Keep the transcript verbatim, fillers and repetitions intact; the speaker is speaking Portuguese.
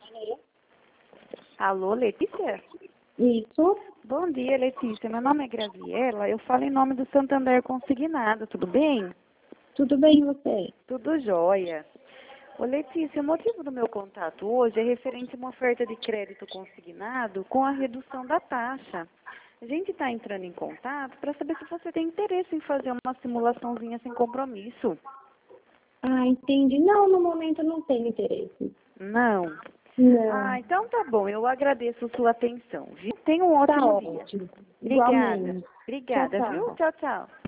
Alô, Letícia? Isso. Bom dia, Letícia. Meu nome é Graziela. Eu falo em nome do Santander Consignado. Tudo bem? Tudo bem, e você? Tudo jóia. Ô, Letícia, o motivo do meu contato hoje é referente a uma oferta de crédito consignado com a redução da taxa. A gente está entrando em contato para saber se você tem interesse em fazer uma simulaçãozinha sem compromisso. Ah, entendi. Não, no momento eu não tenho interesse. Não? Não. Ah, então tá bom. Eu agradeço sua atenção, viu? Tenha um Tá ótimo dia. ótimo. Obrigada. Igualmente. Tchau, Obrigada, viu? tchau. Tchau, tchau.